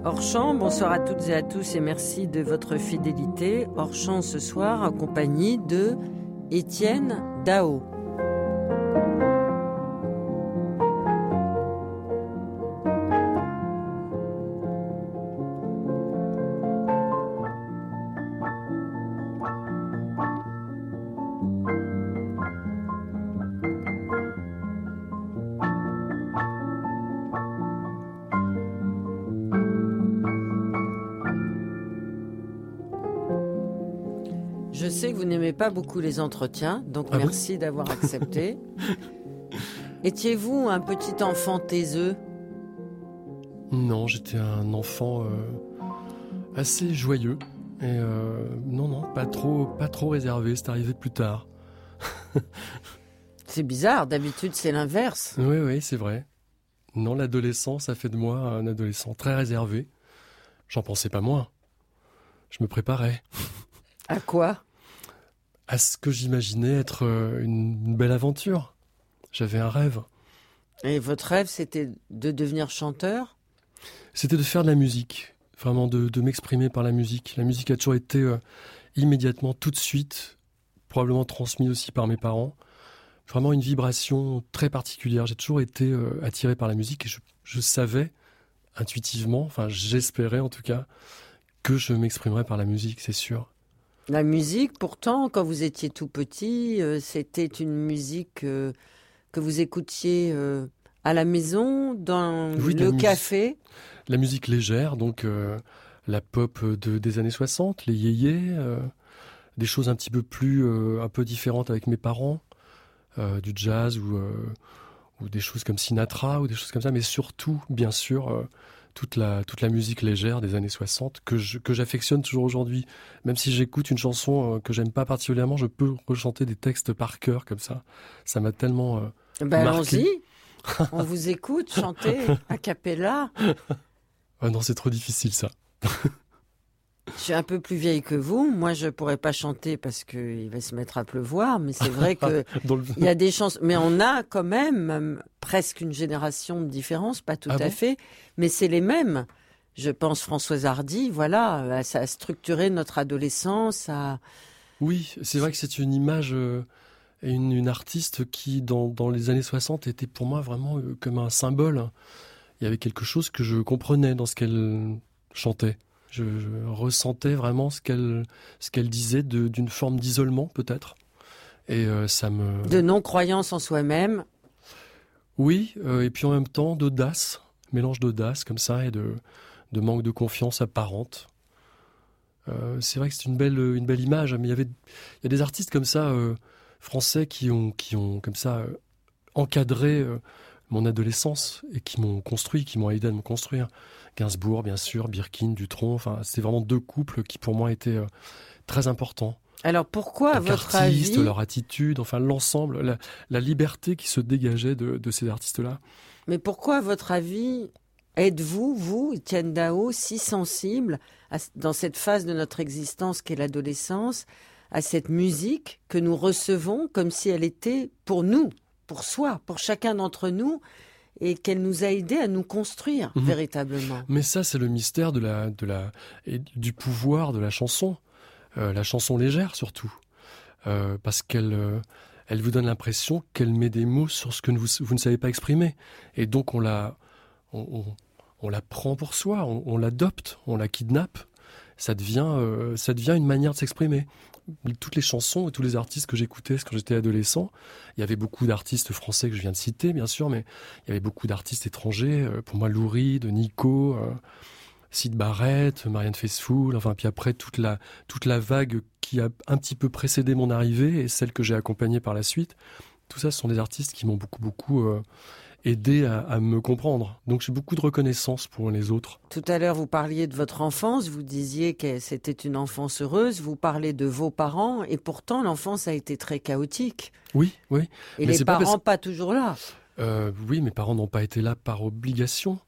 Hors champ, bonsoir à toutes et à tous et merci de votre fidélité. Hors champ ce soir en compagnie de Étienne Dao. Je sais que vous n'aimez pas beaucoup les entretiens, donc merci d'avoir accepté. Étiez-vous un petit enfant taiseux ? Non, j'étais un enfant assez joyeux. Et non, pas trop réservé, c'est arrivé plus tard. C'est bizarre, d'habitude c'est l'inverse. Oui, c'est vrai. Non, l'adolescence a fait de moi un adolescent très réservé. J'en pensais pas moins. Je me préparais. À quoi ? À ce que j'imaginais être une belle aventure. J'avais un rêve. Et votre rêve, c'était de devenir chanteur ? C'était de faire de la musique, vraiment de m'exprimer par la musique. La musique a toujours été immédiatement, tout de suite, probablement transmise aussi par mes parents. Vraiment une vibration très particulière. J'ai toujours été attiré par la musique et je savais intuitivement, enfin j'espérais en tout cas, que je m'exprimerais par la musique, c'est sûr. La musique, pourtant, quand vous étiez tout petit, c'était une musique que vous écoutiez à la maison, dans le café. La musique légère, donc la pop des années 60, les yéyés, des choses un petit peu plus, un peu différentes avec mes parents, du jazz ou des choses comme Sinatra ou des choses comme ça, mais surtout, bien sûr, toute la musique légère des années 60 que j'affectionne toujours aujourd'hui. Même si j'écoute une chanson que j'aime pas particulièrement, je peux rechanter des textes par cœur comme ça. Ça m'a tellement marqué. Allons-y, on vous écoute chanter a cappella. Ah non, c'est trop difficile ça. Je suis un peu plus vieille que vous. Moi, je pourrais pas chanter parce qu'il va se mettre à pleuvoir. Mais c'est vrai que il y a des chansons. Mais on a quand même presque une génération de différence, pas tout à fait, mais c'est les mêmes. Je pense Françoise Hardy, voilà, ça a structuré notre adolescence. Oui, c'est vrai que c'est une image et une artiste qui, dans les années 60, était pour moi vraiment comme un symbole. Il y avait quelque chose que je comprenais dans ce qu'elle chantait. Je ressentais vraiment ce qu'elle disait d'une forme d'isolement, peut-être. Et ça me... De non-croyance en soi-même. Oui, et puis en même temps d'audace, mélange d'audace comme ça et de manque de confiance apparente. C'est vrai que c'est une belle image, mais il y a des artistes comme ça, français, qui ont comme ça encadré mon adolescence et qui m'ont construit, qui m'ont aidé à me construire. Gainsbourg, bien sûr, Birkin, Dutronc, enfin, c'est vraiment deux couples qui pour moi étaient très importants. Alors pourquoi, à votre avis, leur attitude, enfin l'ensemble, la liberté qui se dégageait de ces artistes-là. Mais pourquoi, à votre avis, êtes-vous, vous, Étienne Dao, si sensible dans cette phase de notre existence qu'est l'adolescence, à cette musique que nous recevons comme si elle était pour nous, pour soi, pour chacun d'entre nous, et qu'elle nous a aidés à nous construire véritablement. Mais ça, c'est le mystère et du pouvoir de la chanson légère surtout, parce qu'elle vous donne l'impression qu'elle met des mots sur ce que vous ne savez pas exprimer, et donc on la prend pour soi, on l'adopte, on la kidnappe. Ça devient une manière de s'exprimer. Toutes les chansons et tous les artistes que j'écoutais quand j'étais adolescent, il y avait beaucoup d'artistes français que je viens de citer, bien sûr, mais il y avait beaucoup d'artistes étrangers. Pour moi, Lou Reed, Nico, Syd Barrett, Marianne Faithfull, enfin, puis après toute la vague qui a un petit peu précédé mon arrivée et celle que j'ai accompagnée par la suite. Tout ça, ce sont des artistes qui m'ont beaucoup aidé à me comprendre. Donc j'ai beaucoup de reconnaissance pour les autres. Tout à l'heure, vous parliez de votre enfance, vous disiez que c'était une enfance heureuse, vous parlez de vos parents, et pourtant l'enfance a été très chaotique. Oui. Et mais les parents pas toujours là. Oui, mes parents n'ont pas été là par obligation.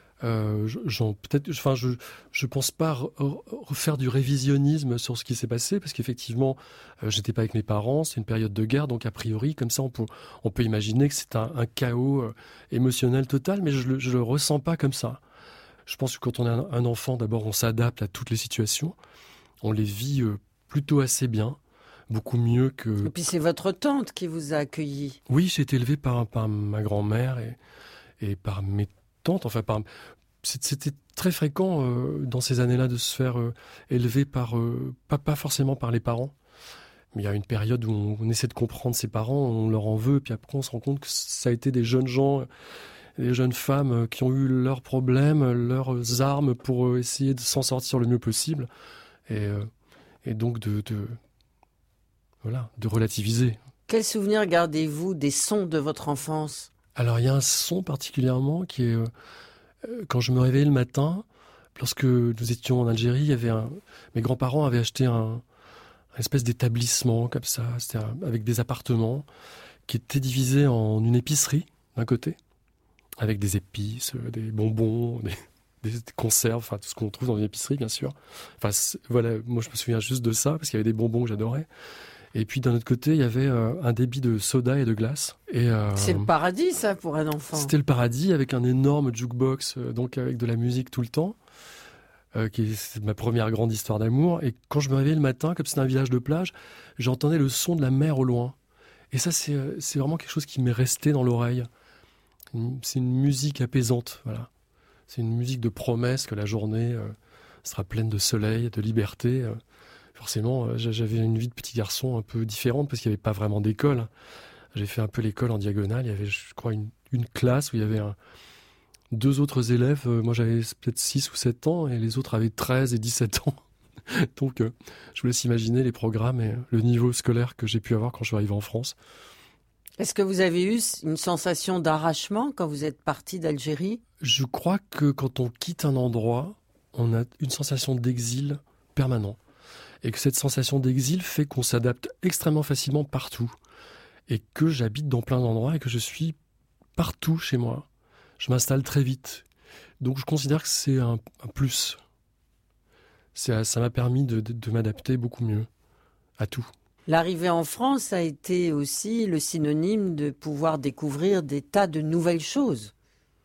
Je pense pas refaire du révisionnisme sur ce qui s'est passé, parce qu'effectivement, j'étais pas avec mes parents, c'est une période de guerre, donc a priori, comme ça, on peut imaginer que c'est un chaos émotionnel total, mais je le ressens pas comme ça. Je pense que quand on a un enfant, d'abord, on s'adapte à toutes les situations. On les vit plutôt assez bien, beaucoup mieux que... Et puis c'est votre tante qui vous a accueilli. Oui, j'ai été élevé par ma grand-mère et par mes tantes. Enfin, c'était très fréquent dans ces années-là de se faire élever par... pas forcément par les parents. Mais il y a une période où on essaie de comprendre ses parents, on leur en veut, puis après on se rend compte que ça a été des jeunes gens, des jeunes femmes qui ont eu leurs problèmes, leurs armes pour essayer de s'en sortir le mieux possible. Et donc de relativiser. Quel souvenir gardez-vous des sons de votre enfance ? Alors il y a un son particulièrement qui est... quand je me réveillais le matin, lorsque nous étions en Algérie, il y avait mes grands-parents avaient acheté un espèce d'établissement comme ça, c'était avec des appartements qui étaient divisés en une épicerie d'un côté, avec des épices, des bonbons, des conserves, enfin tout ce qu'on trouve dans une épicerie bien sûr. Enfin voilà, moi je me souviens juste de ça parce qu'il y avait des bonbons que j'adorais. Et puis d'un autre côté, il y avait un débit de soda et de glace. C'est le paradis ça pour un enfant. C'était le paradis avec un énorme jukebox, donc avec de la musique tout le temps. C'est ma première grande histoire d'amour. Et quand je me réveillais le matin, comme c'était un village de plage, j'entendais le son de la mer au loin. Et ça, c'est vraiment quelque chose qui m'est resté dans l'oreille. C'est une musique apaisante, voilà. C'est une musique de promesse que la journée sera pleine de soleil, de liberté. Forcément, j'avais une vie de petit garçon un peu différente parce qu'il n'y avait pas vraiment d'école. J'ai fait un peu l'école en diagonale. Il y avait, je crois, une classe où il y avait deux autres élèves. Moi, j'avais peut-être 6 ou 7 ans et les autres avaient 13 et 17 ans. Donc, je vous laisse imaginer les programmes et le niveau scolaire que j'ai pu avoir quand je suis arrivé en France. Est-ce que vous avez eu une sensation d'arrachement quand vous êtes parti d'Algérie ? Je crois que quand on quitte un endroit, on a une sensation d'exil permanent. Et que cette sensation d'exil fait qu'on s'adapte extrêmement facilement partout. Et que j'habite dans plein d'endroits et que je suis partout chez moi. Je m'installe très vite. Donc je considère que c'est un plus. Ça m'a permis de m'adapter beaucoup mieux à tout. L'arrivée en France a été aussi le synonyme de pouvoir découvrir des tas de nouvelles choses.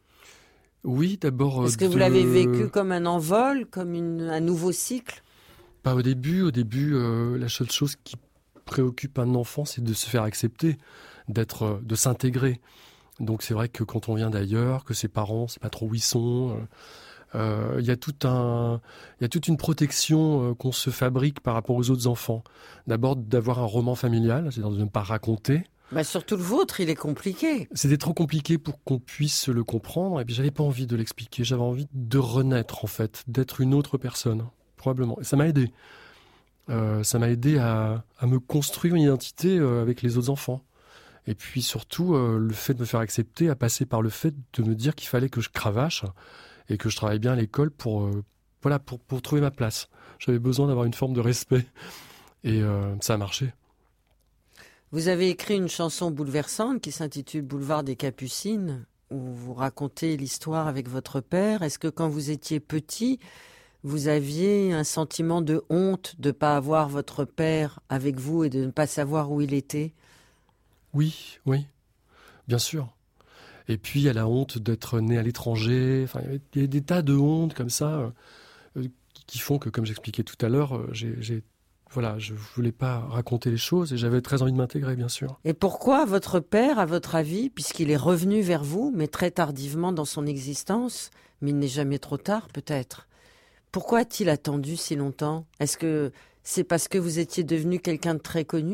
Oui, d'abord... Est-ce que vous l'avez vécu comme un envol, comme un nouveau cycle ? Pas au début. Au début, la seule chose qui préoccupe un enfant, c'est de se faire accepter, de s'intégrer. Donc c'est vrai que quand on vient d'ailleurs, que ses parents, on ne sait pas trop où ils sont... Il y a toute une protection qu'on se fabrique par rapport aux autres enfants. D'abord, d'avoir un roman familial, c'est-à-dire de ne pas raconter. Surtout le vôtre, il est compliqué. C'était trop compliqué pour qu'on puisse le comprendre, et puis j'avais pas envie de l'expliquer. J'avais envie de renaître, en fait, d'être une autre personne, probablement. Et ça m'a aidé. Ça m'a aidé à me construire une identité avec les autres enfants. Et puis surtout, le fait de me faire accepter a passé par le fait de me dire qu'il fallait que je cravache et que je travaille bien à l'école pour trouver ma place. J'avais besoin d'avoir une forme de respect. Et ça a marché. Vous avez écrit une chanson bouleversante qui s'intitule « Boulevard des Capucines » où vous racontez l'histoire avec votre père. Est-ce que quand vous étiez petit, vous aviez un sentiment de honte de ne pas avoir votre père avec vous et de ne pas savoir où il était ? Oui, bien sûr. Et puis, il y a la honte d'être né à l'étranger. Enfin, il y a des tas de hontes comme ça qui font que, comme j'expliquais tout à l'heure, je voulais pas raconter les choses et j'avais très envie de m'intégrer, bien sûr. Et pourquoi votre père, à votre avis, puisqu'il est revenu vers vous, mais très tardivement dans son existence, mais il n'est jamais trop tard peut-être, pourquoi a-t-il attendu si longtemps ? Est-ce que c'est parce que vous étiez devenu quelqu'un de très connu ?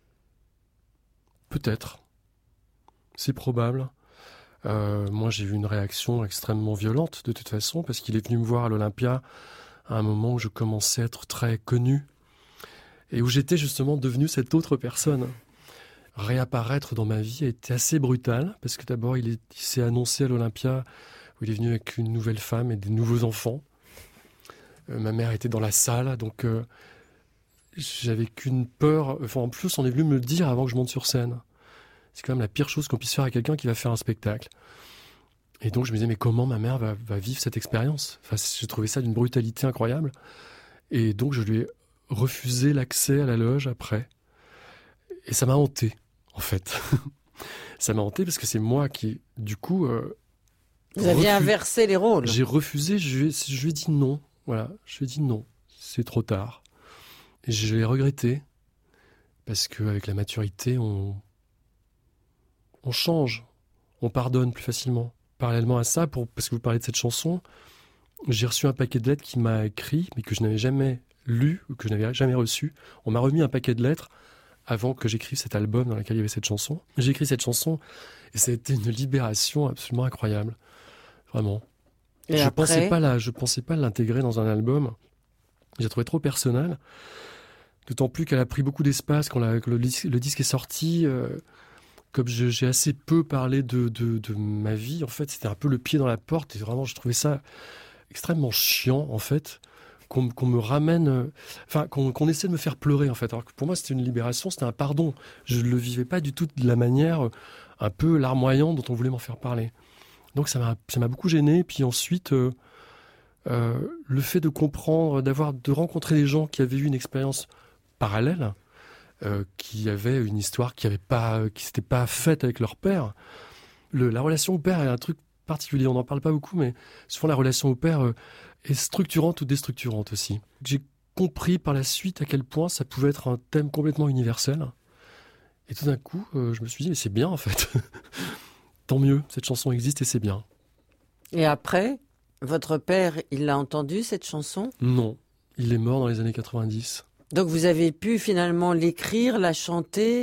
Peut-être. C'est probable. Moi, j'ai eu une réaction extrêmement violente, de toute façon, parce qu'il est venu me voir à l'Olympia à un moment où je commençais à être très connu et où j'étais justement devenu cette autre personne. Réapparaître dans ma vie a été assez brutal, parce que d'abord, il s'est annoncé à l'Olympia où il est venu avec une nouvelle femme et des nouveaux enfants. Ma mère était dans la salle, donc j'avais qu'une peur. Enfin, en plus, on est venu me le dire avant que je monte sur scène. C'est quand même la pire chose qu'on puisse faire à quelqu'un qui va faire un spectacle. Et donc je me disais, mais comment ma mère va vivre cette expérience ? Enfin, j'ai trouvé ça d'une brutalité incroyable. Et donc je lui ai refusé l'accès à la loge après. Et ça m'a hanté, en fait. Ça m'a hanté parce que c'est moi qui, du coup, Vous aviez inversé les rôles. J'ai refusé, je lui ai dit non. Voilà, je lui ai dit non, c'est trop tard. Et je l'ai regretté, parce qu'avec la maturité, on change, on pardonne plus facilement. Parallèlement à ça, parce que vous parlez de cette chanson, j'ai reçu un paquet de lettres qui m'a écrit, mais que je n'avais jamais lu, ou que je n'avais jamais reçu. On m'a remis un paquet de lettres avant que j'écrive cet album dans lequel il y avait cette chanson. J'ai écrit cette chanson, et ça a été une libération absolument incroyable. Vraiment. Et je après... pensais pas l'intégrer dans un album. J'ai trouvé trop personnel. D'autant plus qu'elle a pris beaucoup d'espace quand le disque est sorti. Comme j'ai assez peu parlé de ma vie, en fait, c'était un peu le pied dans la porte. Et vraiment, je trouvais ça extrêmement chiant, en fait, qu'on me ramène... qu'on essaie de me faire pleurer, en fait. Alors que pour moi, c'était une libération, c'était un pardon. Je ne le vivais pas du tout de la manière un peu larmoyante dont on voulait m'en faire parler. Donc ça m'a beaucoup gêné. Puis ensuite, le fait de comprendre, de rencontrer des gens qui avaient eu une expérience parallèle, qui avaient une histoire qui s'était pas faite avec leur père. La relation au père est un truc particulier, on n'en parle pas beaucoup, mais souvent la relation au père est structurante ou déstructurante aussi. J'ai compris par la suite à quel point ça pouvait être un thème complètement universel. Et tout d'un coup, je me suis dit, mais c'est bien en fait. Tant mieux, cette chanson existe et c'est bien. Et après, votre père, il l'a entendu, cette chanson ? Non, il est mort dans les années 90. Donc vous avez pu finalement l'écrire, la chanter,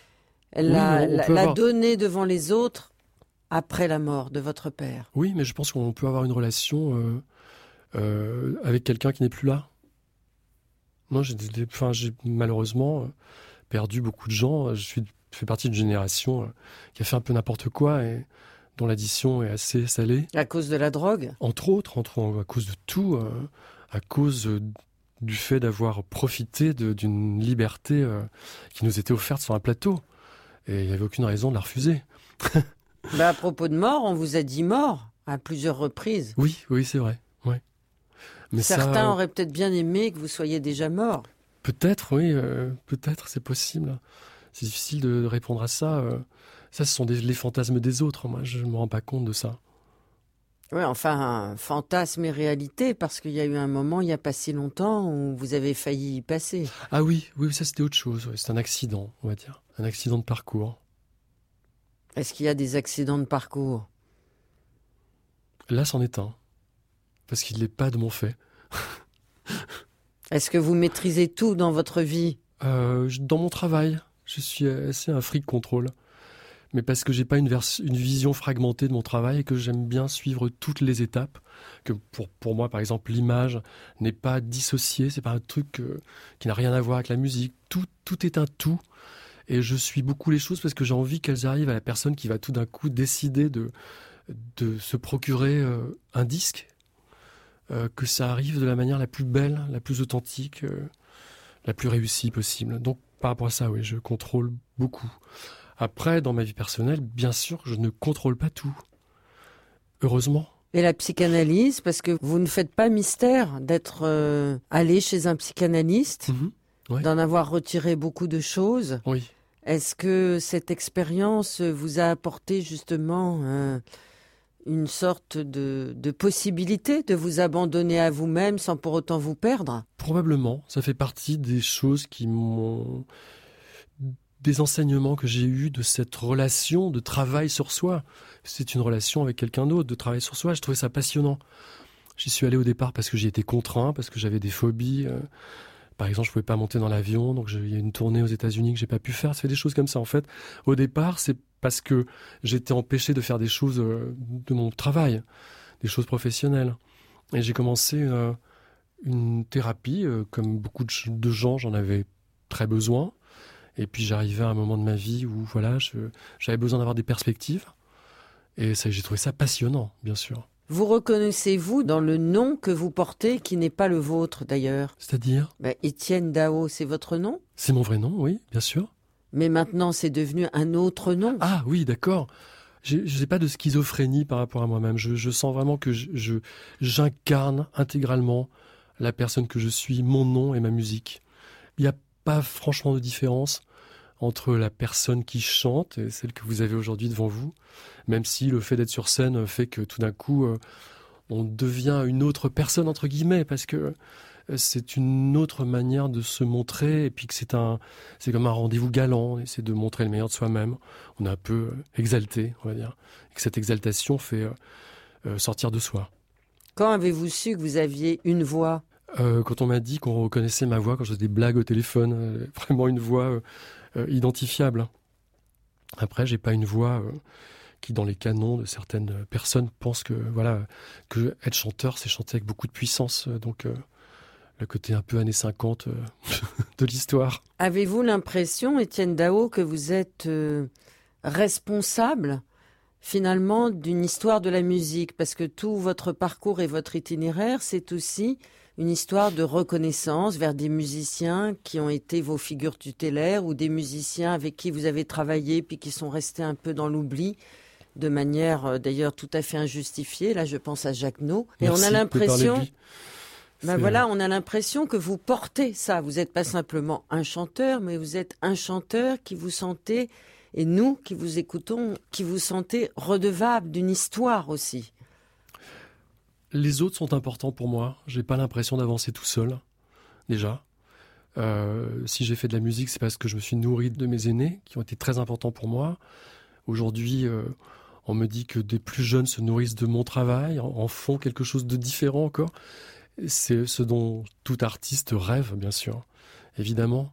la donner devant les autres après la mort de votre père. Oui, mais je pense qu'on peut avoir une relation avec quelqu'un qui n'est plus là. Moi, j'ai malheureusement perdu beaucoup de gens. Je fais partie d'une génération qui a fait un peu n'importe quoi et dont l'addition est assez salée. À cause de la drogue ? Entre autres, à cause de tout, à cause du fait d'avoir profité d'une liberté qui nous était offerte sur un plateau. Et il n'y avait aucune raison de la refuser. À propos de mort, on vous a dit mort à plusieurs reprises. Oui, c'est vrai. Ouais. Mais certains auraient peut-être bien aimé que vous soyez déjà mort. Peut-être, oui, peut-être, c'est possible. C'est difficile de répondre à ça. Ça, ce sont les fantasmes des autres. Moi, je ne me rends pas compte de ça. Oui, enfin, fantasme et réalité, parce qu'il y a eu un moment, il n'y a pas si longtemps, où vous avez failli y passer. Ah oui, ça c'était autre chose. Ouais. C'est un accident, on va dire. Un accident de parcours. Est-ce qu'il y a des accidents de parcours ? Là, c'en est un. Parce qu'il n'est pas de mon fait. Est-ce que vous maîtrisez tout dans votre vie ? Dans mon travail, je suis assez un freak contrôle. Mais parce que j'ai pas une vision fragmentée de mon travail et que j'aime bien suivre toutes les étapes. Que pour moi, par exemple, l'image n'est pas dissociée, c'est pas un truc qui n'a rien à voir avec la musique. Tout est un tout. Et je suis beaucoup les choses parce que j'ai envie qu'elles arrivent à la personne qui va tout d'un coup décider de se procurer un disque. Que ça arrive de la manière la plus belle, la plus authentique, la plus réussie possible. Donc, par rapport à ça, oui, je contrôle beaucoup. Après, dans ma vie personnelle, bien sûr, je ne contrôle pas tout. Heureusement. Et la psychanalyse, parce que vous ne faites pas mystère d'être allé chez un psychanalyste, ouais. D'en avoir retiré beaucoup de choses. Oui. Est-ce que cette expérience vous a apporté justement une sorte de possibilité de vous abandonner à vous-même sans pour autant vous perdre ? Probablement. Ça fait partie des choses des enseignements que j'ai eus de cette relation de travail sur soi. C'est une relation avec quelqu'un d'autre, de travail sur soi. Je trouvais ça passionnant. J'y suis allé au départ parce que j'y étais contraint, parce que j'avais des phobies. Par exemple, je pouvais pas monter dans l'avion, donc il y a une tournée aux États-Unis que j'ai pas pu faire. Ça fait des choses comme ça, en fait. Au départ, c'est parce que j'étais empêché de faire des choses de mon travail, des choses professionnelles. Et j'ai commencé une thérapie, comme beaucoup de gens, j'en avais très besoin. Et puis j'arrivais à un moment de ma vie où voilà, j'avais besoin d'avoir des perspectives. Et j'ai trouvé ça passionnant, bien sûr. Vous reconnaissez-vous dans le nom que vous portez, qui n'est pas le vôtre d'ailleurs ? C'est-à-dire ? Étienne Daho, c'est votre nom ? C'est mon vrai nom, oui, bien sûr. Mais maintenant, c'est devenu un autre nom. Ah oui, d'accord. Je n'ai pas de schizophrénie par rapport à moi-même. Je sens vraiment que j'incarne intégralement la personne que je suis, mon nom et ma musique. Il n'y a pas franchement de différence entre la personne qui chante et celle que vous avez aujourd'hui devant vous, même si le fait d'être sur scène fait que tout d'un coup, on devient une autre personne, entre guillemets, parce que c'est une autre manière de se montrer, et puis que c'est comme un rendez-vous galant, on essaie de montrer le meilleur de soi-même. On est un peu exalté, on va dire, et que cette exaltation fait sortir de soi. Quand avez-vous su que vous aviez une voix ? Quand on m'a dit qu'on reconnaissait ma voix quand je faisais des blagues au téléphone, vraiment une voix identifiable. Après, j'ai pas une voix qui, dans les canons de certaines personnes, pensent que que être chanteur, c'est chanter avec beaucoup de puissance. Donc, le côté un peu années 50 de l'histoire. Avez-vous l'impression, Étienne Daho, que vous êtes responsable finalement d'une histoire de la musique ? Parce que tout votre parcours et votre itinéraire, c'est aussi une histoire de reconnaissance vers des musiciens qui ont été vos figures tutélaires ou des musiciens avec qui vous avez travaillé puis qui sont restés un peu dans l'oubli de manière d'ailleurs tout à fait injustifiée. Là, je pense à Jacquenot. Et Merci on a l'impression... on a l'impression que vous portez ça. Vous n'êtes pas simplement un chanteur, mais vous êtes un chanteur qui vous sentez, et nous qui vous écoutons, qui vous sentez redevable d'une histoire aussi. Les autres sont importants pour moi. J'ai pas l'impression d'avancer tout seul, déjà. Si j'ai fait de la musique, c'est parce que je me suis nourri de mes aînés, qui ont été très importants pour moi. Aujourd'hui, on me dit que des plus jeunes se nourrissent de mon travail, en font quelque chose de différent encore. C'est ce dont tout artiste rêve, bien sûr, évidemment.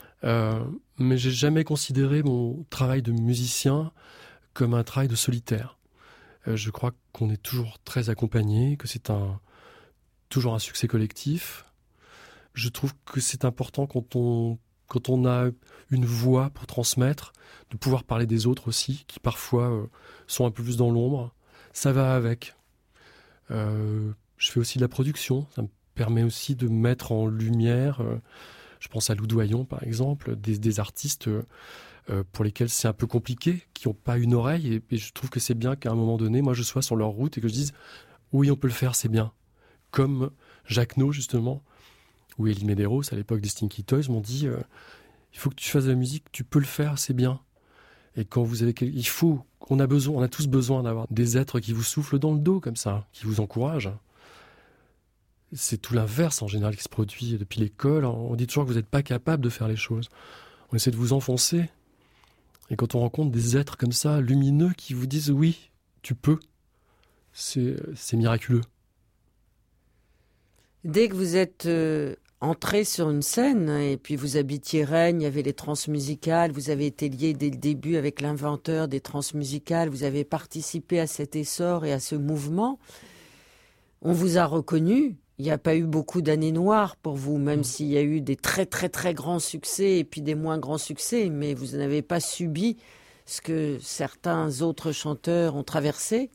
Mais j'ai jamais considéré mon travail de musicien comme un travail de solitaire. Je crois qu'on est toujours très accompagné, que c'est toujours un succès collectif. Je trouve que c'est important quand on a une voix pour transmettre, de pouvoir parler des autres aussi, qui parfois sont un peu plus dans l'ombre. Ça va avec. Je fais aussi de la production. Ça me permet aussi de mettre en lumière, je pense à Lou Doyon par exemple, des artistes pour lesquels c'est un peu compliqué, qui n'ont pas une oreille. Et je trouve que c'est bien qu'à un moment donné, moi je sois sur leur route et que je dise oui, on peut le faire, c'est bien. Comme Jacquenot justement, ou Elie Medeiros à l'époque des Stinky Toys m'ont dit il faut que tu fasses de la musique, tu peux le faire, c'est bien. Et quand vous avez, on a tous besoin d'avoir des êtres qui vous soufflent dans le dos comme ça, qui vous encouragent. C'est tout l'inverse en général qui se produit depuis l'école. On dit toujours que vous n'êtes pas capable de faire les choses. On essaie de vous enfoncer. Et quand on rencontre des êtres comme ça, lumineux, qui vous disent oui, tu peux, c'est miraculeux. Dès que vous êtes entré sur une scène, et puis vous habitiez Rennes, il y avait les transmusicales, vous avez été lié dès le début avec l'inventeur des transmusicales, vous avez participé à cet essor et à ce mouvement, on vous a reconnu. Il n'y a pas eu beaucoup d'années noires pour vous, même s'il y a eu des très très très grands succès et puis des moins grands succès, mais vous n'avez pas subi ce que certains autres chanteurs ont traversé.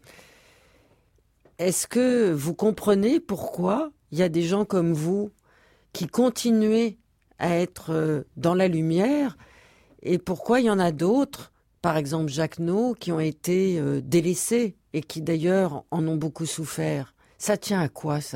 Est-ce que vous comprenez pourquoi il y a des gens comme vous qui continuent à être dans la lumière et pourquoi il y en a d'autres, par exemple Jacquenot, qui ont été délaissés et qui d'ailleurs en ont beaucoup souffert? Ça tient à quoi ça ?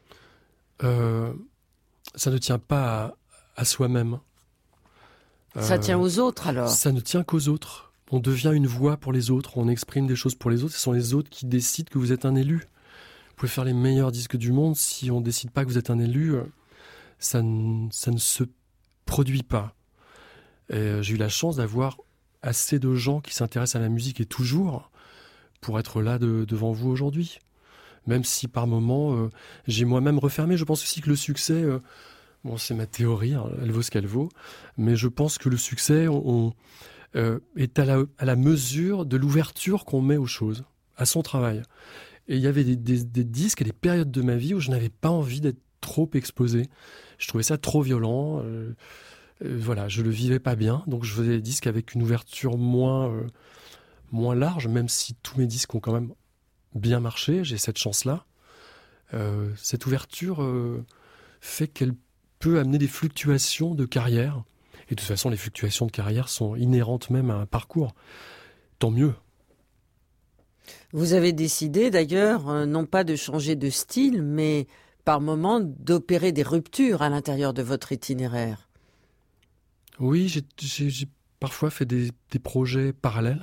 Ça ne tient pas à soi-même. Ça tient aux autres alors ? Ça ne tient qu'aux autres. On devient une voix pour les autres, on exprime des choses pour les autres, ce sont les autres qui décident que vous êtes un élu. Vous pouvez faire les meilleurs disques du monde, si on ne décide pas que vous êtes un élu, ça ne se produit pas. Et j'ai eu la chance d'avoir assez de gens qui s'intéressent à la musique et toujours pour être là devant vous aujourd'hui. Même si par moments, j'ai moi-même refermé. Je pense aussi que le succès, c'est ma théorie, hein, elle vaut ce qu'elle vaut, mais je pense que le succès est à la mesure de l'ouverture qu'on met aux choses, à son travail. Et il y avait des disques et des périodes de ma vie où je n'avais pas envie d'être trop exposé. Je trouvais ça trop violent. Je le vivais pas bien. Donc je faisais des disques avec une ouverture moins large, même si tous mes disques ont quand même bien marché, j'ai cette chance-là. Cette ouverture fait qu'elle peut amener des fluctuations de carrière. Et de toute façon, les fluctuations de carrière sont inhérentes même à un parcours. Tant mieux. Vous avez décidé d'ailleurs, non pas de changer de style, mais par moment d'opérer des ruptures à l'intérieur de votre itinéraire. Oui, j'ai parfois fait des projets parallèles.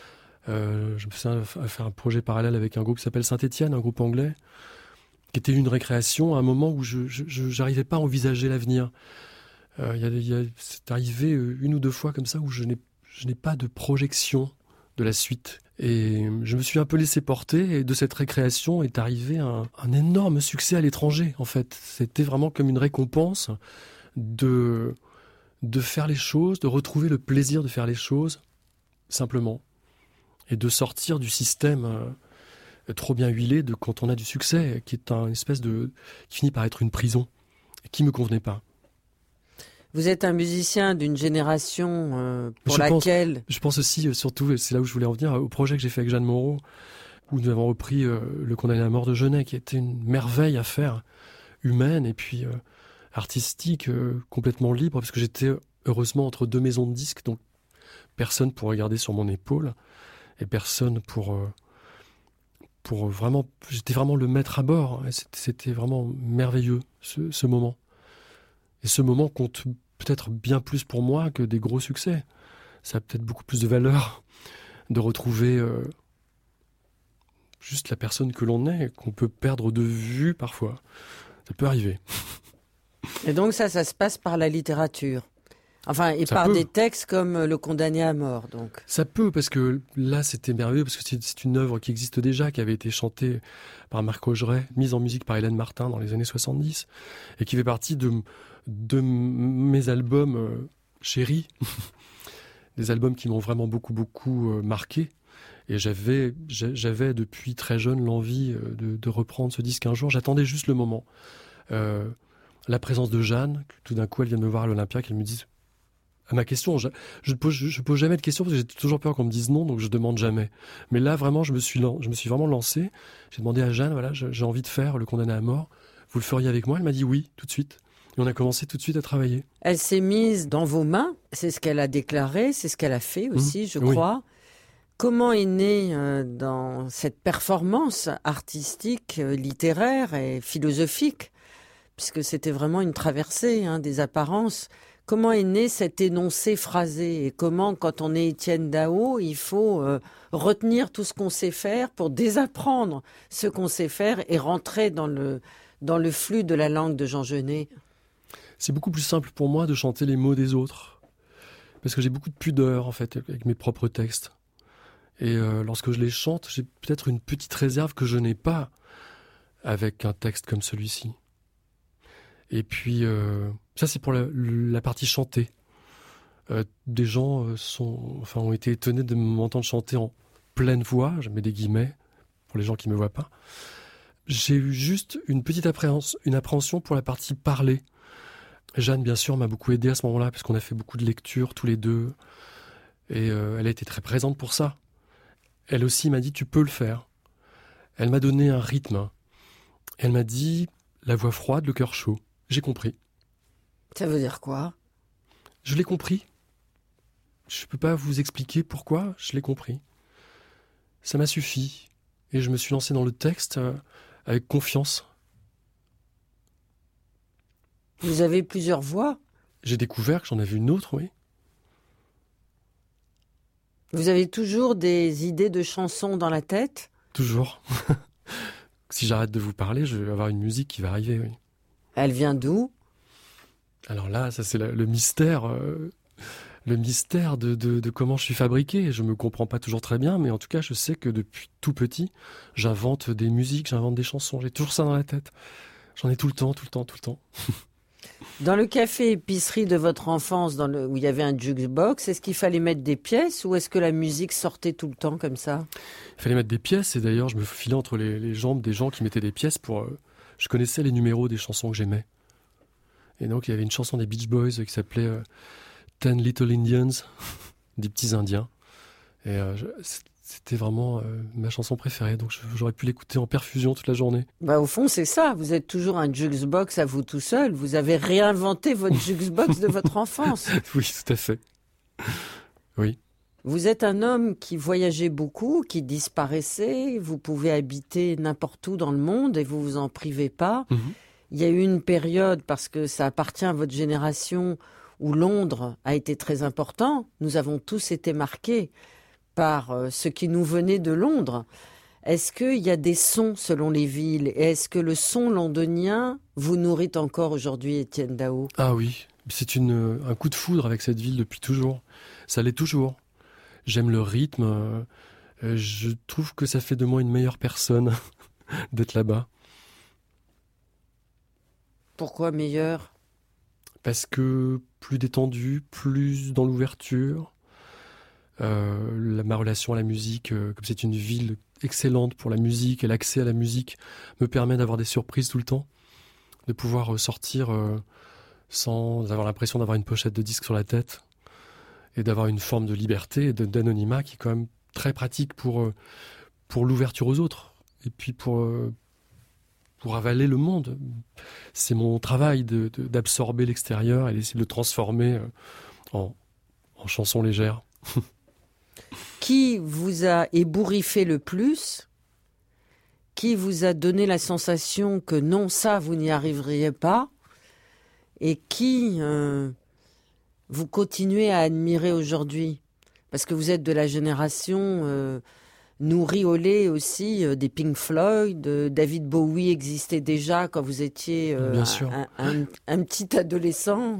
Je me souviens faire un projet parallèle avec un groupe qui s'appelle Saint-Étienne, un groupe anglais, qui était une récréation à un moment où je n'arrivais pas à envisager l'avenir. C'est arrivé une ou deux fois comme ça où je n'ai pas de projection de la suite. Et je me suis un peu laissé porter, et de cette récréation est arrivé un énorme succès à l'étranger, en fait. C'était vraiment comme une récompense de faire les choses, de retrouver le plaisir de faire les choses, simplement. Et de sortir du système trop bien huilé de quand on a du succès, qui est une espèce qui finit par être une prison, et qui ne me convenait pas. Vous êtes un musicien d'une génération pour laquelle... Je pense aussi, surtout, c'est là où je voulais en venir, au projet que j'ai fait avec Jeanne Moreau, où nous avons repris Le Condamné à mort de Genet, qui était une merveille à faire, humaine et puis artistique, complètement libre, parce que j'étais heureusement entre deux maisons de disques, donc personne pour regarder sur mon épaule, et personne pour vraiment... J'étais vraiment le maître à bord, et c'était vraiment merveilleux, ce moment. Et ce moment compte peut-être bien plus pour moi que des gros succès. Ça a peut-être beaucoup plus de valeur de retrouver juste la personne que l'on est, qu'on peut perdre de vue parfois. Ça peut arriver. Et donc ça se passe par la littérature. Enfin, et ça par peut. Des textes comme Le Condamné à mort, donc. Ça peut, parce que là, c'était merveilleux, parce que c'est une œuvre qui existe déjà, qui avait été chantée par Marc Augeret, mise en musique par Hélène Martin dans les années 70, et qui fait partie de mes albums chéris, des albums qui m'ont vraiment beaucoup, beaucoup marqué. Et j'avais depuis très jeune l'envie de reprendre ce disque un jour. J'attendais juste le moment. La présence de Jeanne, tout d'un coup, elle vient me voir à l'Olympia, qu'elle me dise... À ma question, je pose jamais de questions parce que j'ai toujours peur qu'on me dise non, donc je demande jamais. Mais là, vraiment, je me suis vraiment lancé. J'ai demandé à Jeanne, voilà, j'ai envie de faire Le Condamné à mort. Vous le feriez avec moi? Elle m'a dit oui, tout de suite. Et on a commencé tout de suite à travailler. Elle s'est mise dans vos mains, c'est ce qu'elle a déclaré, c'est ce qu'elle a fait aussi, je crois. Oui. Comment est née dans cette performance artistique, littéraire et philosophique, puisque c'était vraiment une traversée des apparences. Comment est né cet énoncé phrasé et comment, quand on est Étienne Dao, il faut retenir tout ce qu'on sait faire pour désapprendre ce qu'on sait faire et rentrer dans le flux de la langue de Jean Genet? C'est beaucoup plus simple pour moi de chanter les mots des autres, parce que j'ai beaucoup de pudeur en fait avec mes propres textes. Et lorsque je les chante, j'ai peut-être une petite réserve que je n'ai pas avec un texte comme celui-ci. Et puis, ça c'est pour la partie chantée. Des gens ont été étonnés de m'entendre chanter en pleine voix, je mets des guillemets pour les gens qui ne me voient pas. J'ai eu juste une petite appréhension pour la partie parlée. Jeanne, bien sûr, m'a beaucoup aidé à ce moment-là, parce qu'on a fait beaucoup de lectures tous les deux. Et elle a été très présente pour ça. Elle aussi m'a dit, tu peux le faire. Elle m'a donné un rythme. Elle m'a dit, la voix froide, le cœur chaud. J'ai compris. Ça veut dire quoi? Je l'ai compris. Je ne peux pas vous expliquer pourquoi, je l'ai compris. Ça m'a suffi. Et je me suis lancé dans le texte avec confiance. Vous avez plusieurs voix? J'ai découvert que j'en avais une autre, oui. Vous avez toujours des idées de chansons dans la tête? Toujours. Si j'arrête de vous parler, je vais avoir une musique qui va arriver, oui. Elle vient d'où? Alors là, ça c'est le mystère de comment je suis fabriqué. Je me comprends pas toujours très bien, mais en tout cas, je sais que depuis tout petit, j'invente des musiques, j'invente des chansons. J'ai toujours ça dans la tête. J'en ai tout le temps. Dans le café-épicerie de votre enfance, où il y avait un jukebox, est-ce qu'il fallait mettre des pièces ou est-ce que la musique sortait tout le temps comme ça? Il fallait mettre des pièces, et d'ailleurs, je me filais entre les jambes des gens qui mettaient des pièces pour... Je connaissais les numéros des chansons que j'aimais. Et donc, il y avait une chanson des Beach Boys qui s'appelait Ten Little Indians, des petits Indiens. Et c'était vraiment ma chanson préférée. Donc, j'aurais pu l'écouter en perfusion toute la journée. Au fond, c'est ça. Vous êtes toujours un jukebox à vous tout seul. Vous avez réinventé votre jukebox de votre enfance. Oui, tout à fait. Oui. Vous êtes un homme qui voyageait beaucoup, qui disparaissait. Vous pouvez habiter n'importe où dans le monde et vous vous en privez pas. Mm-hmm. Il y a eu une période, parce que ça appartient à votre génération, où Londres a été très important. Nous avons tous été marqués par ce qui nous venait de Londres. Est-ce qu'il y a des sons selon les villes? Et est-ce que le son londonien vous nourrit encore aujourd'hui, Étienne Daho? Ah oui, c'est un coup de foudre avec cette ville depuis toujours. Ça l'est toujours. J'aime le rythme. Je trouve que ça fait de moi une meilleure personne d'être là-bas. Pourquoi meilleur? Parce que plus détendu, plus dans l'ouverture. Ma relation à la musique, comme c'est une ville excellente pour la musique et l'accès à la musique me permet d'avoir des surprises tout le temps, de pouvoir sortir sans avoir l'impression d'avoir une pochette de disque sur la tête et d'avoir une forme de liberté et d'anonymat qui est quand même très pratique pour l'ouverture aux autres et puis pour avaler le monde. C'est mon travail d'absorber l'extérieur et d'essayer de le transformer en chanson légère. Qui vous a ébouriffé le plus? Qui vous a donné la sensation que non, ça, vous n'y arriveriez pas? Et qui vous continuez à admirer aujourd'hui? Parce que vous êtes de la génération nourrie au lait aussi des Pink Floyd. David Bowie existait déjà quand vous étiez un petit adolescent.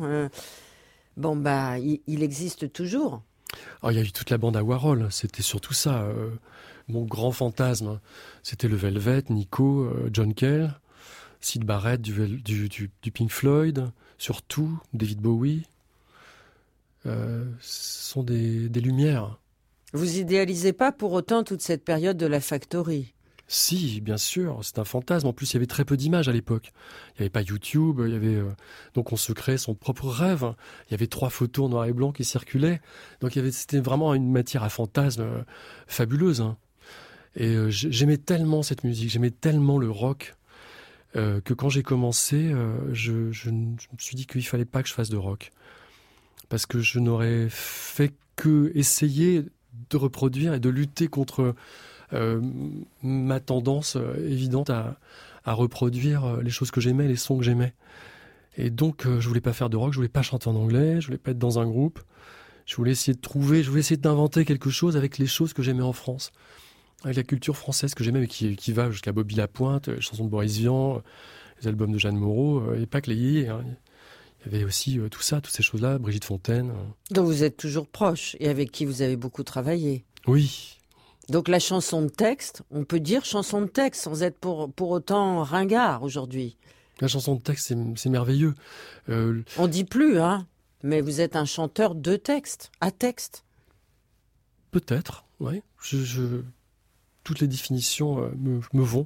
Il existe toujours. Il y a eu toute la bande à Warhol, c'était surtout ça. Mon grand fantasme, c'était le Velvet, Nico, John Cale, Syd Barrett du Pink Floyd, surtout David Bowie. Ce sont des lumières. Vous idéalisez pas pour autant toute cette période de la Factory? Si, bien sûr, c'est un fantasme. En plus, il y avait très peu d'images à l'époque. Il n'y avait pas YouTube, donc on se créait son propre rêve. Il y avait 3 photos en noir et blanc qui circulaient. Donc c'était vraiment une matière à fantasme fabuleuse. Hein. Et j'aimais tellement cette musique, j'aimais tellement le rock, que quand j'ai commencé, je me suis dit qu'il fallait pas que je fasse de rock. Parce que je n'aurais fait que essayer de reproduire et de lutter contre ma tendance évidente à reproduire les choses que j'aimais, les sons que j'aimais. Et donc, je voulais pas faire de rock, je voulais pas chanter en anglais, je voulais pas être dans un groupe. Je voulais essayer d'inventer quelque chose avec les choses que j'aimais en France. Avec la culture française que j'aimais, mais qui va jusqu'à Bobby Lapointe, les chansons de Boris Vian, les albums de Jeanne Moreau, et pas que les yéyés. Hein. Il y avait aussi tout ça, toutes ces choses-là, Brigitte Fontaine. Donc vous êtes toujours proche et avec qui vous avez beaucoup travaillé. Oui. Donc la chanson de texte, on peut dire chanson de texte sans être pour autant ringard aujourd'hui. La chanson de texte, c'est merveilleux. On dit plus, hein, mais vous êtes un chanteur de texte, à texte. Peut-être, oui. Toutes les définitions me vont.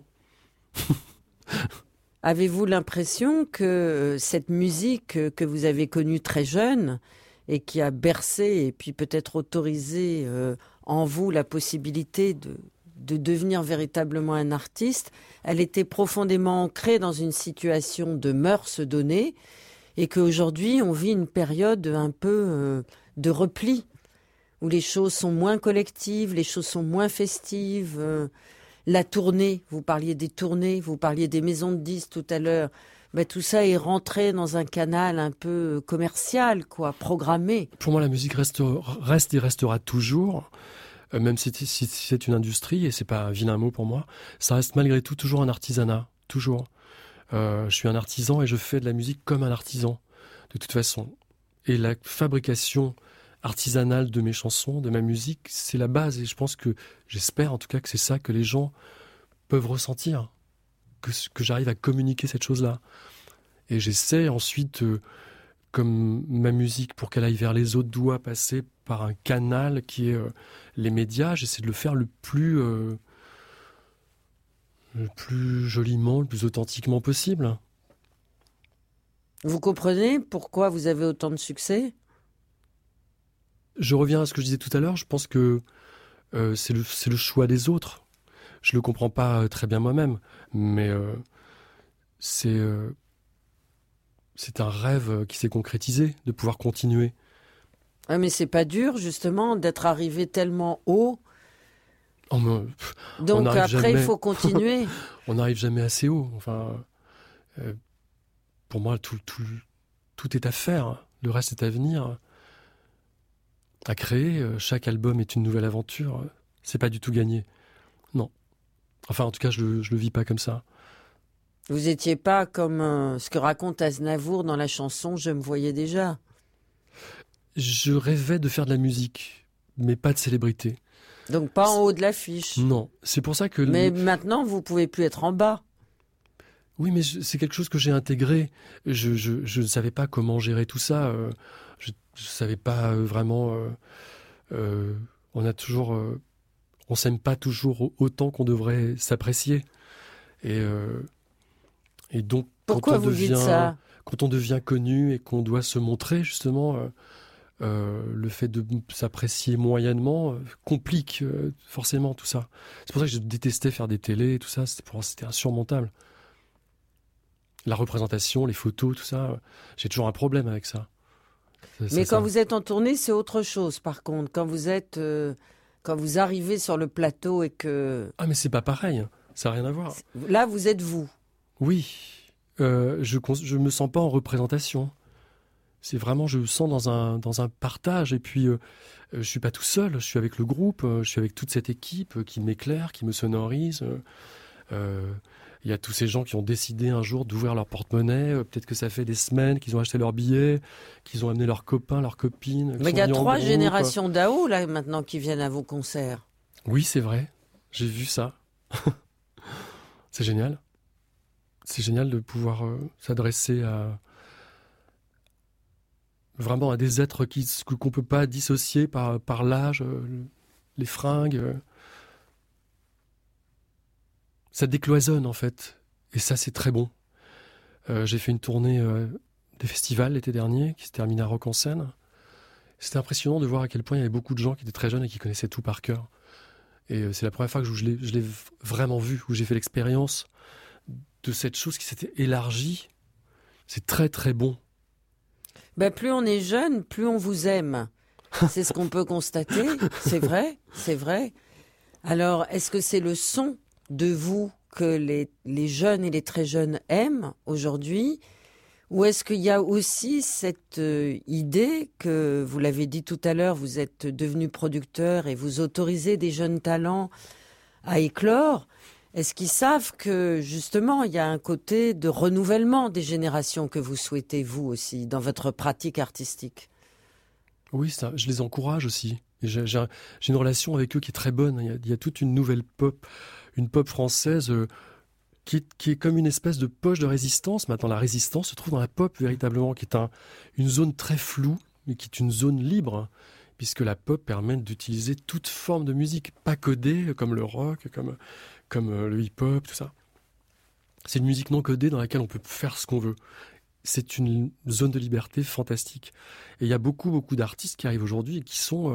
Avez-vous l'impression que cette musique que vous avez connue très jeune et qui a bercé et puis peut-être autorisé en vous la possibilité de devenir véritablement un artiste, elle était profondément ancrée dans une situation de mœurs données et qu'aujourd'hui on vit une période un peu de repli où les choses sont moins collectives, les choses sont moins festives. La tournée, vous parliez des tournées, vous parliez des maisons de disques tout à l'heure. Tout ça est rentré dans un canal un peu commercial, programmé. Pour moi, la musique reste et restera toujours, même si c'est une industrie, et c'est pas un vilain mot pour moi, ça reste malgré tout toujours un artisanat, toujours. Je suis un artisan et je fais de la musique comme un artisan, de toute façon. Et la fabrication artisanale de mes chansons, de ma musique, c'est la base. Et j'espère en tout cas que c'est ça que les gens peuvent ressentir, que j'arrive à communiquer cette chose-là. Et j'essaie ensuite, comme ma musique, pour qu'elle aille vers les autres, doit passer par un canal qui est les médias. J'essaie de le faire le plus joliment, le plus authentiquement possible. Vous comprenez pourquoi vous avez autant de succès ? Je reviens à ce que je disais tout à l'heure, je pense que c'est le choix des autres. Je ne le comprends pas très bien moi-même, mais c'est un rêve qui s'est concrétisé, de pouvoir continuer. Ah, mais c'est pas dur, justement, d'être arrivé tellement haut. Donc après, il faut continuer. On n'arrive jamais assez haut. Enfin, pour moi, tout est à faire, le reste est à venir, à créer. Chaque album est une nouvelle aventure. C'est pas du tout gagné. Non. Enfin, en tout cas, je le vis pas comme ça. Vous étiez pas comme ce que raconte Aznavour dans la chanson « Je me voyais déjà ». Je rêvais de faire de la musique, mais pas de célébrité. Donc pas en haut de l'affiche. Non, c'est pour ça que... Mais maintenant, vous pouvez plus être en bas. Oui, mais c'est quelque chose que j'ai intégré. Je ne savais pas comment gérer tout ça. Je ne savais pas vraiment... on s'aime pas toujours autant qu'on devrait s'apprécier. Et donc, pourquoi vous dites ça ? Quand on devient connu et qu'on doit se montrer, justement... le fait de s'apprécier moyennement complique forcément tout ça. C'est pour ça que je détestais faire des télés et tout ça. C'était insurmontable. La représentation, les photos, tout ça, j'ai toujours un problème avec ça. Mais quand vous êtes en tournée, c'est autre chose. Par contre, quand vous arrivez sur le plateau et que... Ah, mais c'est pas pareil. Ça n'a rien à voir. Là, vous êtes vous. Oui. Je me sens pas en représentation. C'est vraiment, je me sens dans un partage. Et puis, je suis pas tout seul. Je suis avec le groupe. Je suis avec toute cette équipe qui m'éclaire, qui me sonorise. Il y a tous ces gens qui ont décidé un jour d'ouvrir leur porte-monnaie. Peut-être que ça fait des semaines qu'ils ont acheté leurs billets, qu'ils ont amené leurs copains, leurs copines. Mais il y a 3 générations d'AO, là, maintenant, qui viennent à vos concerts. Oui, c'est vrai. J'ai vu ça. C'est génial. C'est génial de pouvoir s'adresser vraiment à des êtres qu'on ne peut pas dissocier par l'âge, les fringues. Ça décloisonne, en fait. Et ça, c'est très bon. J'ai fait une tournée des festivals l'été dernier, qui se termine à Rock en Seine. C'était impressionnant de voir à quel point il y avait beaucoup de gens qui étaient très jeunes et qui connaissaient tout par cœur. Et c'est la première fois que je l'ai vraiment vu, où j'ai fait l'expérience de cette chose qui s'était élargie. C'est très, très bon. Ben, plus on est jeune, plus on vous aime. C'est ce qu'on peut constater. C'est vrai, c'est vrai. Alors, est-ce que c'est le son de vous que les jeunes et les très jeunes aiment aujourd'hui ? Ou est-ce qu'il y a aussi cette idée que, vous l'avez dit tout à l'heure, vous êtes devenu producteur et vous autorisez des jeunes talents à éclore ? Est-ce qu'ils savent que, justement, il y a un côté de renouvellement des générations que vous souhaitez, vous aussi, dans votre pratique artistique ? Oui, ça, je les encourage aussi. Et j'ai une relation avec eux qui est très bonne. Il y a toute une nouvelle pop, une pop française qui est comme une espèce de poche de résistance. Maintenant, la résistance se trouve dans la pop, véritablement, qui est une zone très floue, mais qui est une zone libre, puisque la pop permet d'utiliser toute forme de musique, pas codée, comme le rock, comme le hip-hop, tout ça. C'est une musique non codée dans laquelle on peut faire ce qu'on veut. C'est une zone de liberté fantastique. Et il y a beaucoup, beaucoup d'artistes qui arrivent aujourd'hui et qui sont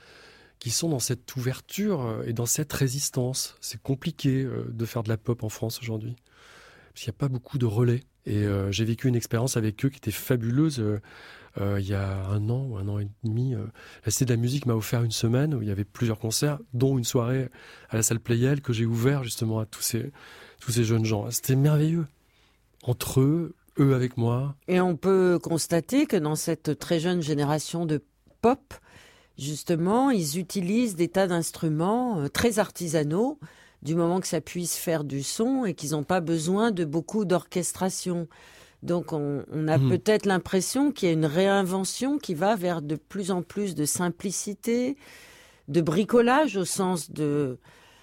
dans cette ouverture et dans cette résistance. C'est compliqué de faire de la pop en France aujourd'hui, parce qu'il n'y a pas beaucoup de relais. Et j'ai vécu une expérience avec eux qui était fabuleuse. Il y a 1 an ou 1 an et demi, la Cité de la Musique m'a offert une semaine où il y avait plusieurs concerts, dont une soirée à la salle Playel que j'ai ouvert justement à tous ces jeunes gens. C'était merveilleux. Entre eux avec moi. Et on peut constater que dans cette très jeune génération de pop, justement, ils utilisent des tas d'instruments très artisanaux, du moment que ça puisse faire du son et qu'ils n'ont pas besoin de beaucoup d'orchestration. Donc on a peut-être l'impression qu'il y a une réinvention qui va vers de plus en plus de simplicité, de bricolage au sens du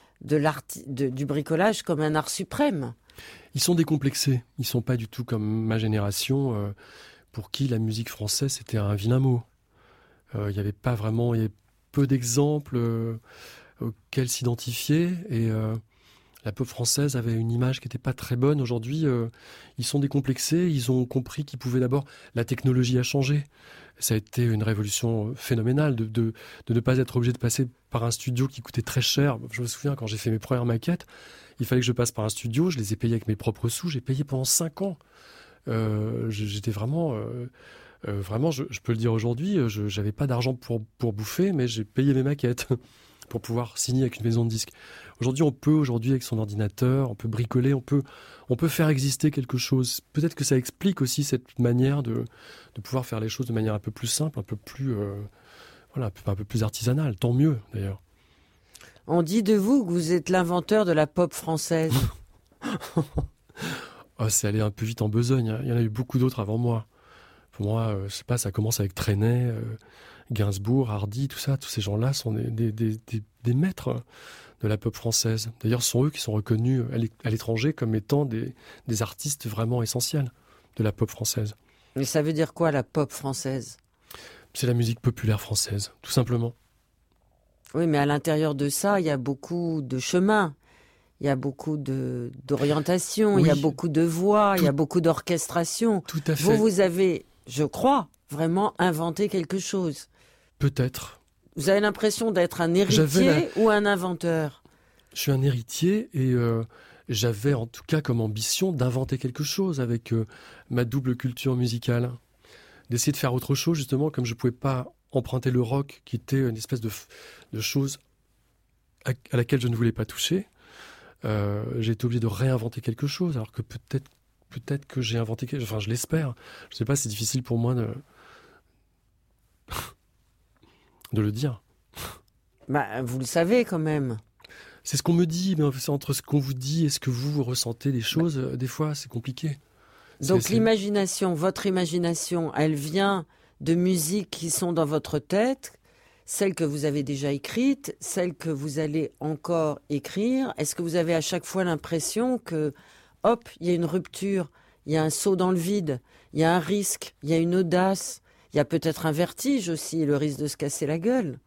bricolage comme un art suprême. Ils sont décomplexés. Ils sont pas du tout comme ma génération, pour qui la musique française c'était un vilain mot. Il y avait peu d'exemples auxquels s'identifier, et la pop française avait une image qui n'était pas très bonne. Aujourd'hui, ils sont décomplexés. Ils ont compris qu'ils pouvaient d'abord... La technologie a changé. Ça a été une révolution phénoménale de ne pas être obligé de passer par un studio qui coûtait très cher. Je me souviens, quand j'ai fait mes premières maquettes, il fallait que je passe par un studio. Je les ai payés avec mes propres sous. J'ai payé pendant 5 ans. J'étais vraiment... Vraiment, je peux le dire aujourd'hui, je n'avais pas d'argent pour bouffer, mais j'ai payé mes maquettes pour pouvoir signer avec une maison de disques. Aujourd'hui, avec son ordinateur, on peut bricoler, on peut faire exister quelque chose. Peut-être que ça explique aussi cette manière de pouvoir faire les choses de manière un peu plus simple, un peu plus, un peu plus artisanale. Tant mieux, d'ailleurs. On dit de vous que vous êtes l'inventeur de la pop française. C'est allé un peu vite en besogne. Il y en a eu beaucoup d'autres avant moi. Pour moi, je sais pas, ça commence avec Trenet, Gainsbourg, Hardy, tout ça. Tous ces gens-là sont des maîtres de la pop française. D'ailleurs, ce sont eux qui sont reconnus à l'étranger comme étant des artistes vraiment essentiels de la pop française. Mais ça veut dire quoi, la pop française ? C'est la musique populaire française, tout simplement. Oui, mais à l'intérieur de ça, il y a beaucoup de chemins. Il y a beaucoup d'orientation, oui. Il y a beaucoup de voix, il y a beaucoup d'orchestration. Tout à fait. Vous avez, je crois, vraiment inventé quelque chose. Peut-être. Vous avez l'impression d'être un héritier ou un inventeur ? Je suis un héritier et j'avais en tout cas comme ambition d'inventer quelque chose avec ma double culture musicale. D'essayer de faire autre chose, justement, comme je ne pouvais pas emprunter le rock, qui était une espèce de chose à laquelle je ne voulais pas toucher. J'ai été obligé de réinventer quelque chose, alors que peut-être que j'ai inventé quelque chose. Enfin, je l'espère. Je ne sais pas, c'est difficile pour moi de le dire. Vous le savez quand même. C'est ce qu'on me dit, mais entre ce qu'on vous dit et ce que vous ressentez des choses, des fois, c'est compliqué. Donc l'imagination, votre imagination, elle vient de musiques qui sont dans votre tête, celles que vous avez déjà écrites, celles que vous allez encore écrire. Est-ce que vous avez à chaque fois l'impression que, hop, il y a une rupture, il y a un saut dans le vide, il y a un risque, il y a une audace, il y a peut-être un vertige aussi, le risque de se casser la gueule?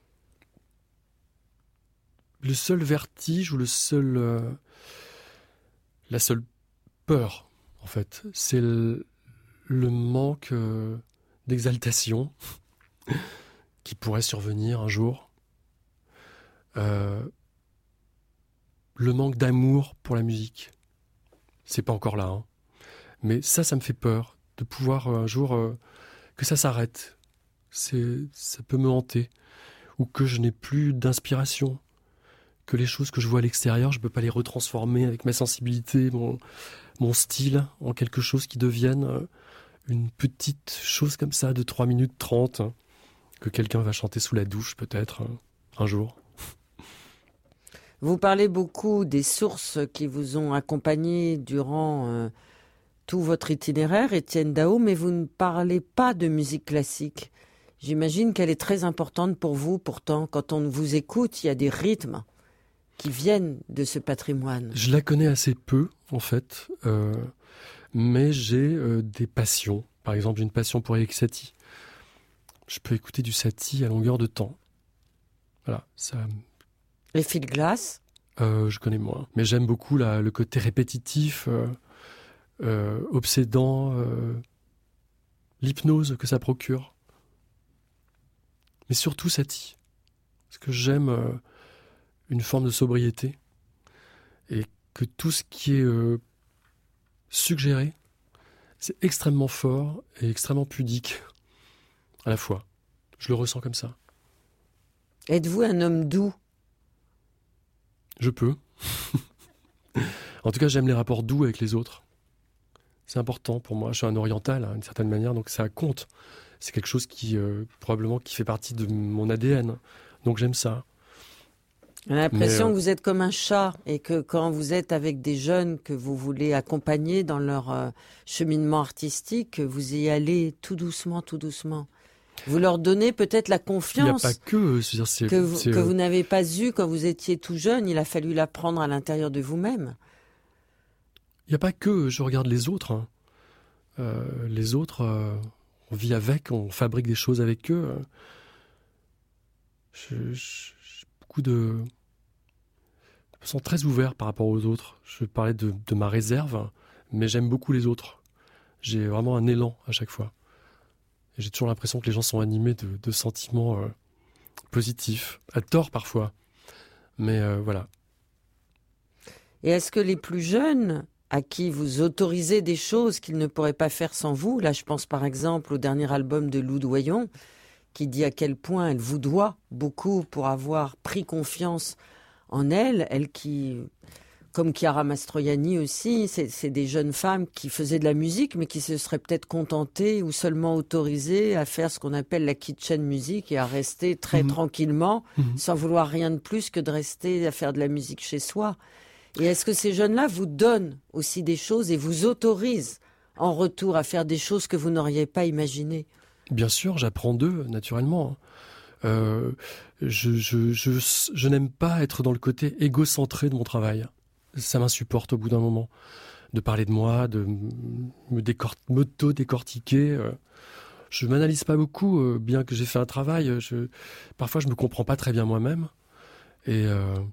Le seul vertige ou la seule peur, en fait, c'est le manque d'exaltation qui pourrait survenir un jour. Le manque d'amour pour la musique. C'est pas encore là, hein. Mais ça me fait peur de pouvoir un jour que ça s'arrête. Ça peut me hanter. Ou que je n'ai plus d'inspiration. Que les choses que je vois à l'extérieur, je ne peux pas les retransformer avec ma sensibilité, mon style, en quelque chose qui devienne une petite chose comme ça de 3 minutes 30, hein, que quelqu'un va chanter sous la douche peut-être un jour. Vous parlez beaucoup des sources qui vous ont accompagné durant tout votre itinéraire, Étienne Daho, mais vous ne parlez pas de musique classique. J'imagine qu'elle est très importante pour vous, pourtant, quand on vous écoute, il y a des rythmes qui viennent de ce patrimoine. Je la connais assez peu, en fait, mais j'ai des passions. Par exemple, j'ai une passion pour Erik Satie. Je peux écouter du Satie à longueur de temps. Voilà, ça... Les fils de glace je connais moins. Mais j'aime beaucoup le côté répétitif, obsédant, l'hypnose que ça procure. Mais surtout Satie. Parce que j'aime une forme de sobriété. Et que tout ce qui est suggéré, c'est extrêmement fort et extrêmement pudique à la fois. Je le ressens comme ça. Êtes-vous un homme doux ? Je peux. En tout cas, j'aime les rapports doux avec les autres. C'est important pour moi. Je suis un oriental, d'une certaine manière, donc ça compte. C'est quelque chose qui, probablement, qui fait partie de mon ADN. Donc j'aime ça. On a l'impression que vous êtes comme un chat et que quand vous êtes avec des jeunes que vous voulez accompagner dans leur cheminement artistique, vous y allez tout doucement, tout doucement. Vous leur donnez peut-être la confiance. Il n'y a pas que... que vous n'avez pas eue quand vous étiez tout jeune. Il a fallu la prendre à l'intérieur de vous-même. Il n'y a pas que je regarde les autres. Hein. Les autres, on vit avec, on fabrique des choses avec eux. J'ai beaucoup je me sens très ouvert par rapport aux autres. Je parlais de ma réserve, mais j'aime beaucoup les autres. J'ai vraiment un élan à chaque fois. Et j'ai toujours l'impression que les gens sont animés de sentiments positifs, à tort parfois. Mais voilà. Et est-ce que les plus jeunes, à qui vous autorisez des choses qu'ils ne pourraient pas faire sans vous, là je pense par exemple au dernier album de Lou Doyon, qui dit à quel point elle vous doit beaucoup pour avoir pris confiance en elle qui, comme Chiara Mastroianni aussi, c'est des jeunes femmes qui faisaient de la musique, mais qui se seraient peut-être contentées ou seulement autorisées à faire ce qu'on appelle la kitchen music et à rester très tranquillement, sans vouloir rien de plus que de rester à faire de la musique chez soi. Et est-ce que ces jeunes-là vous donnent aussi des choses et vous autorisent en retour à faire des choses que vous n'auriez pas imaginées? Bien sûr, j'apprends d'eux, naturellement. Je n'aime pas être dans le côté égocentré de mon travail. Ça m'insupporte au bout d'un moment. De parler de moi, de m'auto-décortiquer. Je m'analyse pas beaucoup, bien que j'ai fait un travail. Parfois, je me comprends pas très bien moi-même. Et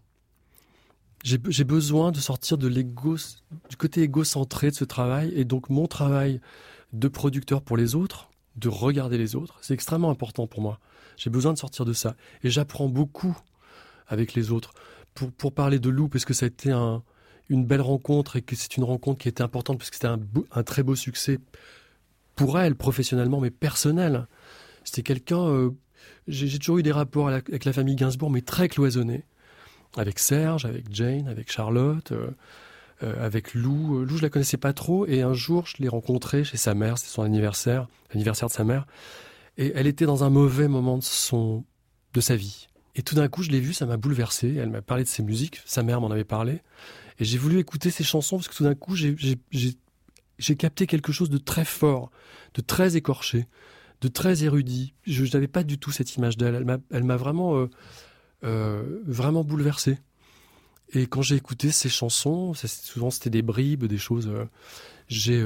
j'ai besoin de sortir de du côté égocentré de ce travail. Et donc, mon travail de producteur pour les autres, de regarder les autres, c'est extrêmement important pour moi. J'ai besoin de sortir de ça. Et j'apprends beaucoup avec les autres. Pour parler de Lou, parce que ça a été une belle rencontre et que c'est une rencontre qui a été importante parce que c'était un très beau succès pour elle, professionnellement, mais personnel. C'était quelqu'un... j'ai toujours eu des rapports avec la famille Gainsbourg, mais très cloisonnés. Avec Serge, avec Jane, avec Charlotte, avec Lou. Lou, je la connaissais pas trop, et un jour, je l'ai rencontrée chez sa mère, c'était son anniversaire de sa mère, et elle était dans un mauvais moment de sa vie. Et tout d'un coup, je l'ai vue, ça m'a bouleversé. Elle m'a parlé de ses musiques, sa mère m'en avait parlé. Et j'ai voulu écouter ses chansons parce que tout d'un coup, j'ai capté quelque chose de très fort, de très écorché, de très érudit. Je n'avais pas du tout cette image d'elle. Elle m'a vraiment, vraiment bouleversé. Et quand j'ai écouté ses chansons, souvent c'était des bribes, des choses... j'ai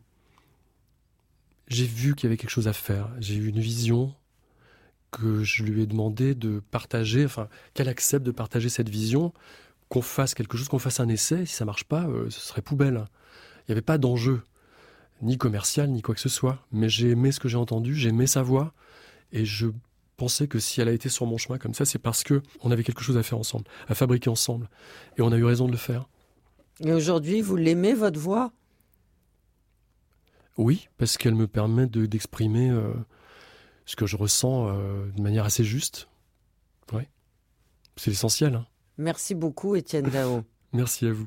vu qu'il y avait quelque chose à faire. J'ai eu une vision que je lui ai demandé de partager, enfin, qu'elle accepte de partager cette vision, qu'on fasse quelque chose, qu'on fasse un essai. Si ça marche pas, ce serait poubelle. Il n'y avait pas d'enjeu, ni commercial, ni quoi que ce soit. Mais j'ai aimé ce que j'ai entendu, j'ai aimé sa voix, et je pensais que si elle a été sur mon chemin comme ça, c'est parce que on avait quelque chose à faire ensemble, à fabriquer ensemble. Et on a eu raison de le faire. Et aujourd'hui, vous l'aimez, votre voix? Oui, parce qu'elle me permet d'exprimer ce que je ressens de manière assez juste. Ouais. C'est l'essentiel. Hein. Merci beaucoup, Étienne Dao. Merci à vous.